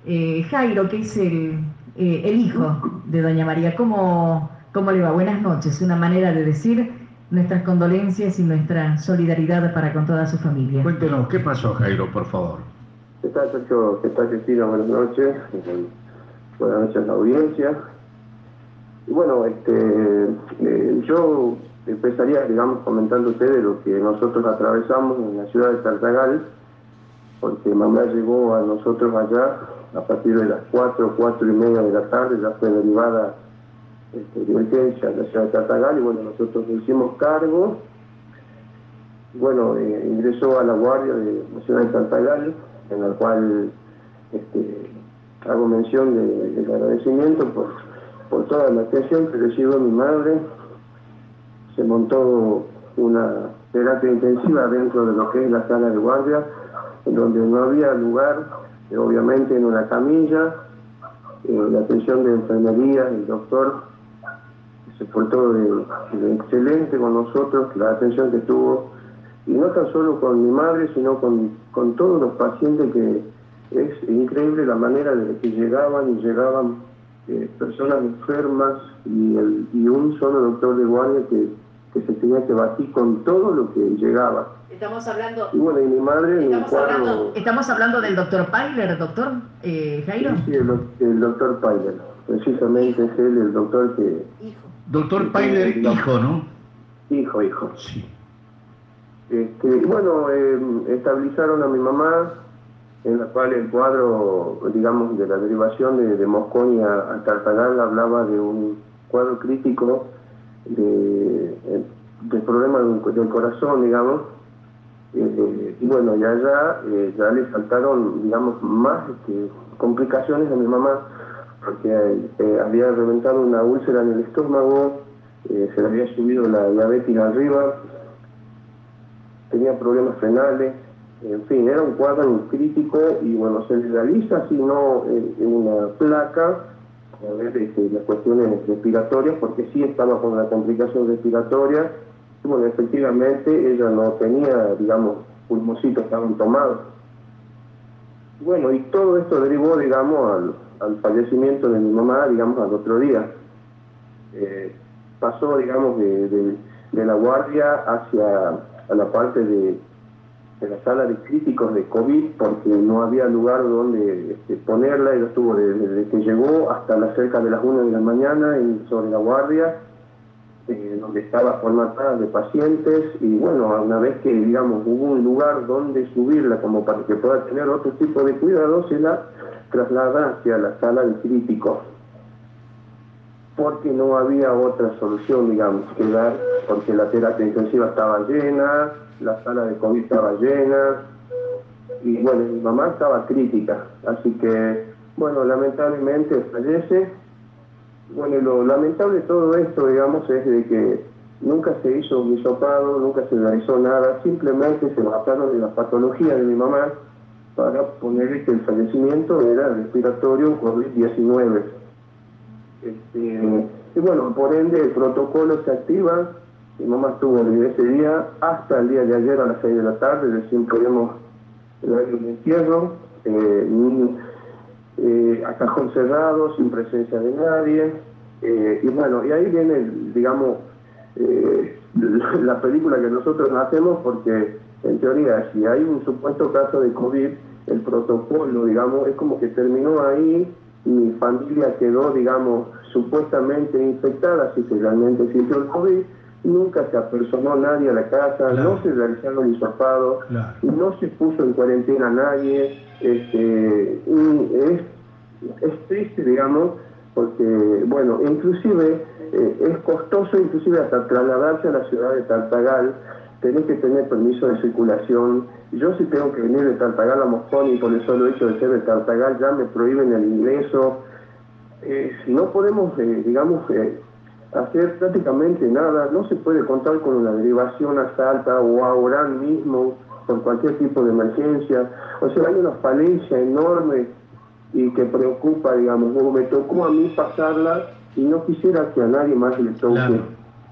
Jairo, que es el hijo de doña María, ¿cómo le va? Buenas noches, una manera de decir nuestras condolencias y nuestra solidaridad para con toda su familia. Cuéntenos, ¿qué pasó, Jairo, por favor? ¿Qué tal, Sergio? ¿Qué tal, Cristina? Buenas noches. Buenas noches a la audiencia. Y bueno, yo empezaría, digamos, comentando a ustedes lo que nosotros atravesamos en la ciudad de Tartagal, porque mamá llegó a nosotros allá a partir de las 4:30 de la tarde, ya fue derivada de urgencia a la ciudad de Tartagal, y bueno, nosotros nos hicimos cargo. Bueno, ingresó a la guardia de la ciudad de Tartagal, en la cual hago mención del agradecimiento por toda la atención que recibió mi madre. Se montó una terapia intensiva dentro de lo que es la sala de guardia, en donde no había lugar, obviamente en una camilla. La atención de enfermería, el doctor se portó de excelente con nosotros, la atención que tuvo, y no tan solo con mi madre, sino con todos los pacientes, que es increíble la manera de que llegaban personas enfermas, y un solo doctor de guardia que se tenía que batir con todo lo que llegaba. Estamos hablando... Y bueno, y mi madre... Estamos hablando del doctor Pailer, doctor Jairo. Sí, el doctor Pailer, precisamente es él, el doctor que... Hijo. Doctor Pailer, hijo, ¿no? Hijo. Sí. Bueno, estabilizaron a mi mamá, en la cual el cuadro, digamos, de la derivación de Mosconi a Tartagal hablaba de un cuadro crítico de problema del corazón, digamos. Y bueno, ya le faltaron, digamos, más complicaciones a mi mamá, porque había reventado una úlcera en el estómago, se le había subido la diabetes arriba, tenía problemas renales, en fin, era un cuadro crítico. Y bueno, se le realiza, si no, una placa, a ver las cuestiones respiratorias, porque sí estaba con la complicación respiratoria. Y bueno, efectivamente ella no tenía, digamos, pulmoncitos, estaban tomados. Bueno, y todo esto derivó, digamos, al fallecimiento de mi mamá, digamos, al otro día. Pasó, digamos, de la guardia a la parte de la sala de críticos de COVID, porque no había lugar donde ponerla. Ella estuvo desde que llegó hasta cerca de las 1 de la mañana sobre la guardia, donde estaba formatada de pacientes. Y bueno, una vez que, digamos, hubo un lugar donde subirla como para que pueda tener otro tipo de cuidados, se la traslada hacia la sala de críticos, porque no había otra solución, digamos, que dar, porque la terapia intensiva estaba llena, la sala de COVID estaba llena, y bueno, mi mamá estaba crítica. Así que, bueno, lamentablemente fallece. Bueno, lo lamentable de todo esto, digamos, es de que nunca se hizo un hisopado, nunca se realizó nada, simplemente se basaron en la patología de mi mamá para ponerle que el fallecimiento era respiratorio COVID-19. Y bueno, por ende el protocolo se activa. Mi mamá estuvo desde ese día hasta el día de ayer a las 6 de la tarde, recién podíamos dar un entierro, a cajón cerrado, sin presencia de nadie. Y bueno, y ahí viene, digamos, la película que nosotros hacemos, porque en teoría, si hay un supuesto caso de COVID, el protocolo, digamos, es como que terminó ahí. Mi familia quedó, digamos, supuestamente infectada, si realmente existió el COVID. Nunca se apersonó nadie a la casa, claro. No se realizaron hisopados, claro. No se puso en cuarentena a nadie. Es triste, digamos, porque, bueno, inclusive es costoso, inclusive hasta trasladarse a la ciudad de Tartagal. Tenés que tener permiso de circulación. Yo si tengo que venir de Tartagal a Mosconi, por el solo hecho de ser de Tartagal, ya me prohíben el ingreso. No podemos, digamos, hacer prácticamente nada. No se puede contar con una derivación a Salta o a Orán mismo por cualquier tipo de emergencia. O sea, hay una falencia enorme y que preocupa, digamos. Como me tocó a mí pasarla y no quisiera que a nadie más le toque.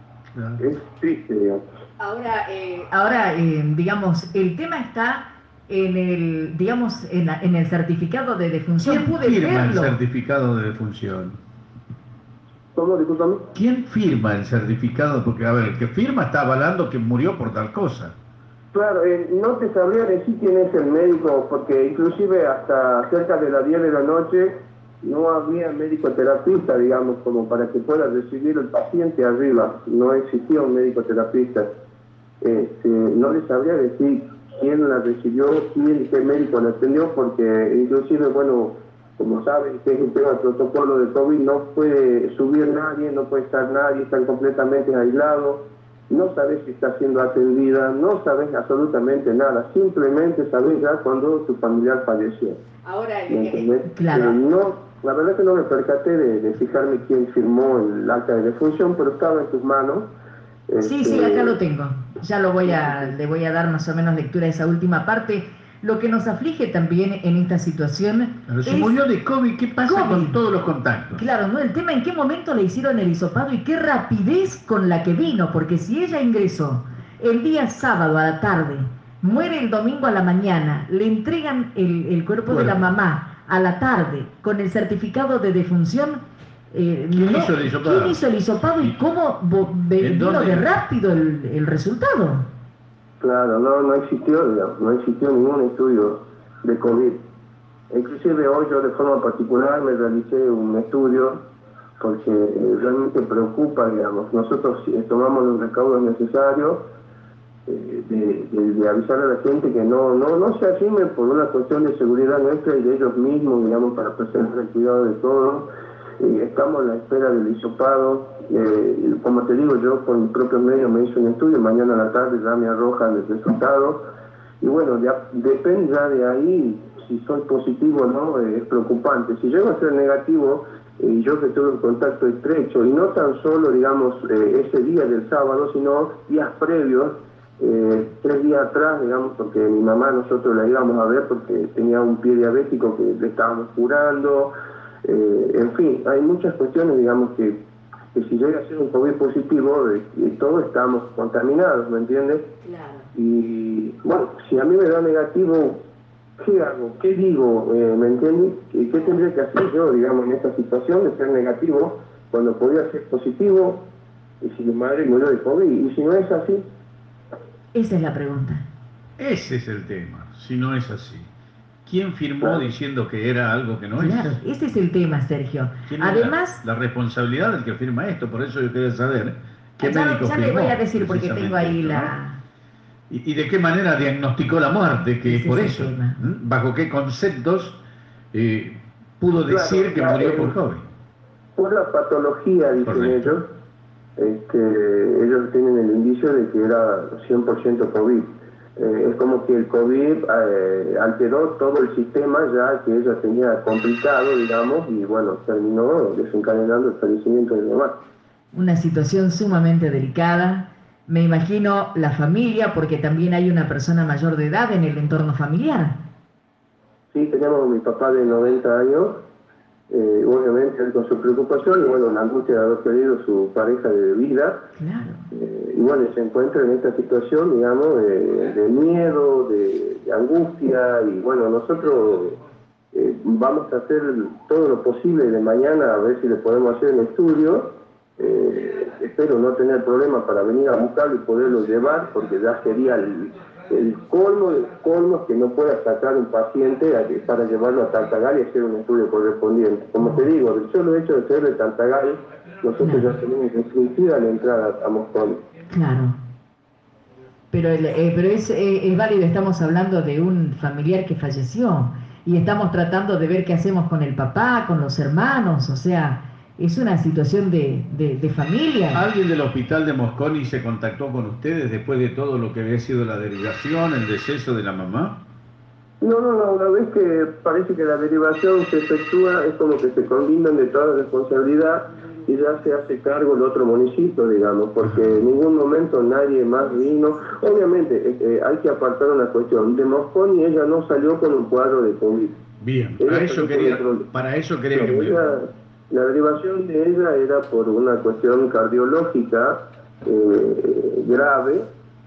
Claro. Es triste, digamos. Ahora, digamos, el tema está en el, digamos, en el certificado de defunción. ¿Quién Pude firma el verlo. certificado de defunción? ¿Cómo? Discúlpame. ¿Quién firma el certificado? Porque, a ver, el que firma está avalando que murió por tal cosa. Claro, no te sabría decir quién es el médico, porque inclusive hasta cerca de las 10 de la noche no había médico terapista, digamos, como para que pueda recibir el paciente arriba. No existía un médico terapista. No le sabría decir quién la recibió, qué médico la atendió, porque inclusive, bueno, como saben, que es un tema del protocolo de COVID, no puede subir nadie, no puede estar nadie, están completamente aislados. No sabes si está siendo atendida, no sabes absolutamente nada, simplemente sabes ya cuando tu familiar falleció. Ahora, claro. No, la verdad que no me percaté de fijarme quién firmó el acta de defunción, pero estaba en tus manos. Sí, acá lo tengo. Ya le voy a dar más o menos lectura a esa última parte. Lo que nos aflige también en esta situación Pero si murió de COVID, ¿qué pasa con todos los contactos? Claro, ¿no? El tema en qué momento le hicieron el hisopado y qué rapidez con la que vino, porque si ella ingresó el día sábado a la tarde, muere el domingo a la mañana, le entregan el cuerpo de la mamá a la tarde con el certificado de defunción. ¿Quién hizo el hisopado? ¿Quién hizo el hisopado y cómo vino de rápido el resultado? Claro, no existió, digamos, no existió ningún estudio de COVID. Inclusive hoy yo de forma particular me realicé un estudio porque realmente preocupa, digamos. Nosotros tomamos los recaudos necesarios de avisar a la gente que no se arrime por una cuestión de seguridad nuestra y de ellos mismos, digamos, para preservar el cuidado de todos. Estamos a la espera del hisopado. Como te digo, yo con mis propios medios me hice un estudio, mañana a la tarde ya me arrojan el resultado. Y bueno, depende ya de ahí, si soy positivo o no, es preocupante. Si llego a ser negativo, yo que tuve un contacto estrecho, y no tan solo, digamos, ese día del sábado, sino días previos, 3 días atrás, digamos, porque mi mamá nosotros la íbamos a ver porque tenía un pie diabético que le estábamos curando. En fin, hay muchas cuestiones, digamos, que si llega a ser un COVID positivo, todos estamos contaminados, ¿me entiendes? Claro. Y bueno, si a mí me da negativo, ¿qué hago? ¿Qué digo? ¿Me entiendes? ¿Qué tendría que hacer yo, digamos, en esta situación de ser negativo cuando podía ser positivo? Y si mi madre murió de COVID, y si no es así. Esa es la pregunta. Ese es el tema, si no es así. ¿Quién firmó diciendo que era algo que no es? Claro, ese es el tema, Sergio. Además, la responsabilidad del que firma esto, por eso yo quería saber qué médico ya firmó. le voy a decir porque tengo ahí esto, la... ¿no? ¿Y de qué manera diagnosticó la muerte? Que Ese por es el eso, tema. ¿bajo qué conceptos pudo decir que murió por COVID? Por la patología, dicen ellos, ellos tienen el indicio de que era 100% COVID. Es como que el COVID alteró todo el sistema ya que ella tenía complicado, digamos, y bueno, terminó desencadenando el fallecimiento de mi mamá. Una situación sumamente delicada. Me imagino la familia, porque también hay una persona mayor de edad en el entorno familiar. Sí, teníamos a mi papá de 90 años, obviamente él con su preocupación y bueno, la angustia de haber perdido su pareja de vida. Claro. Y bueno, se encuentra en esta situación, digamos, de miedo, de angustia, y bueno, nosotros vamos a hacer todo lo posible de mañana a ver si le podemos hacer un estudio. Espero no tener problemas para venir a buscarlo y poderlo llevar, porque ya sería el colmo de colmos que no pueda sacar un paciente para llevarlo a Tartagal y hacer un estudio correspondiente. Como te digo, el solo hecho de ser de Tartagal, nosotros ya tenemos restringida la entrada a Mosconi. Claro. Pero es válido, estamos hablando de un familiar que falleció y estamos tratando de ver qué hacemos con el papá, con los hermanos, o sea, es una situación de familia. ¿Alguien del hospital de Mosconi se contactó con ustedes después de todo lo que había sido la derivación, el deceso de la mamá? No, una vez que parece que la derivación se efectúa, es como que se combinan de toda responsabilidad y ya se hace cargo el otro municipio, digamos, porque en ningún momento nadie más vino. Obviamente, hay que apartar una cuestión. De Mosconi ella no salió con un cuadro de COVID. Bien, para eso quería que me... La derivación de ella era por una cuestión cardiológica grave,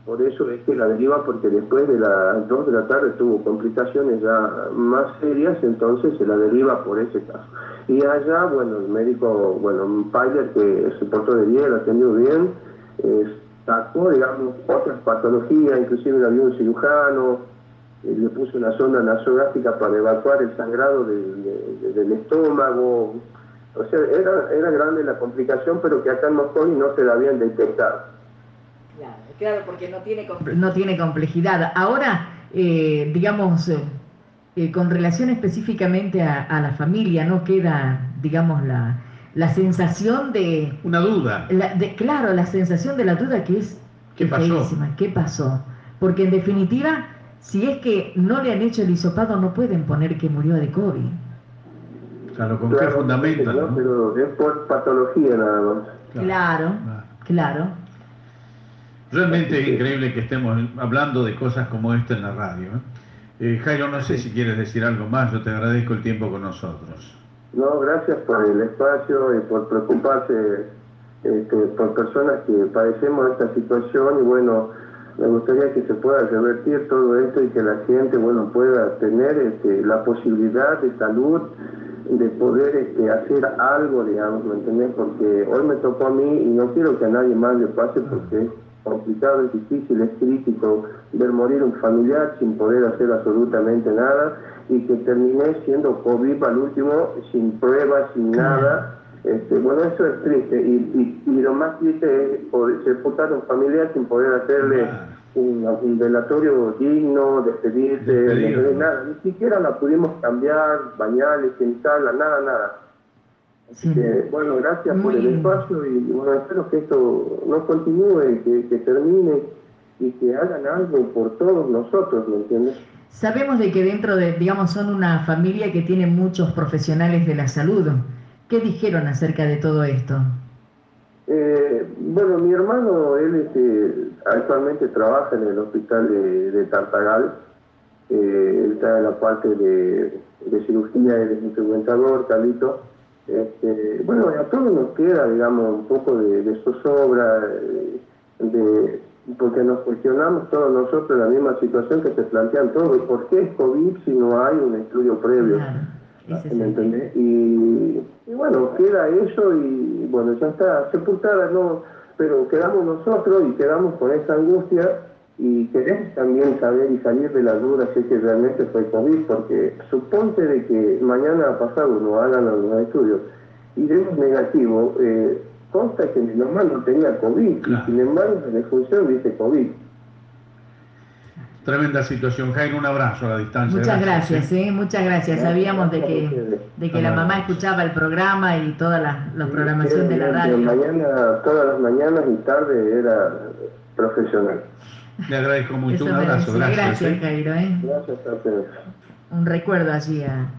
Por eso es que la deriva, porque después de las 2 de la tarde tuvo complicaciones ya más serias, entonces se la deriva por ese caso. Y allá, bueno, el médico, bueno, un Pailer que se portó de bien, la atendió bien, sacó, digamos, otras patologías, inclusive le había un cirujano, le puso una sonda nasogástrica para evacuar el sangrado del estómago. O sea, era grande la complicación, pero que acá en Mosconi no se la habían detectado. Claro, claro, porque no tiene complejidad. Ahora, digamos, con relación específicamente a la familia, ¿no queda, digamos, la sensación de... Una duda. Claro, la sensación de la duda que es ¿Qué pasó? feísima. ¿Qué pasó? Porque en definitiva, si es que no le han hecho el hisopado, no pueden poner que murió de COVID. Claro, ¿con qué fundamento? ¿No? Pero es por patología nada más. Claro. Realmente es increíble que estemos hablando de cosas como esta en la radio. Jairo, no sé si quieres decir algo más, yo te agradezco el tiempo con nosotros. No, gracias por el espacio y por preocuparse por personas que padecemos esta situación, y bueno, me gustaría que se pueda revertir todo esto y que la gente, bueno, pueda tener la posibilidad de salud, de poder hacer algo, digamos, ¿me entendés? Porque hoy me tocó a mí y no quiero que a nadie más le pase, porque es complicado, es difícil, es crítico ver morir un familiar sin poder hacer absolutamente nada, y que terminé siendo COVID al último, sin pruebas, sin nada. Bueno, eso es triste, y lo más triste es poder sepultar a un familiar sin poder hacerle un velatorio digno, despedirse, nada, ni siquiera la pudimos cambiar, bañarle, sentarla, nada. Así que, bueno, gracias por el espacio, y bueno, espero que esto no continúe, que termine y que hagan algo por todos nosotros, ¿me entiendes? Sabemos de que dentro de, digamos, son una familia que tiene muchos profesionales de la salud. ¿Qué dijeron acerca de todo esto? Bueno, mi hermano, él actualmente trabaja en el hospital de Tartagal. Él está en la parte de cirugía, él es instrumentador, Carlito. Bueno, a todos nos queda, digamos, un poco de zozobra, porque nos cuestionamos todos nosotros la misma situación que se plantean todos. ¿Por qué es COVID si no hay un estudio previo? Claro, ¿me entendés? Y bueno, queda eso, y bueno, ya está sepultada, ¿no? Pero quedamos nosotros y quedamos con esa angustia, y queremos también saber y salir de la duda si es que realmente fue COVID, porque suponte de que mañana pasado no hagan los estudios y demos negativo, consta que mi mamá no tenía COVID, y sin embargo en la defunción dice COVID. Tremenda situación, Jairo, un abrazo a la distancia. Muchas gracias, muchas gracias. Sabíamos de que la mamá escuchaba el programa y toda la programación de la radio. Mañana, todas las mañanas y tarde era profesional. Le agradezco mucho, un abrazo. Gracias, Jairo. Gracias a ustedes. Un recuerdo allí a...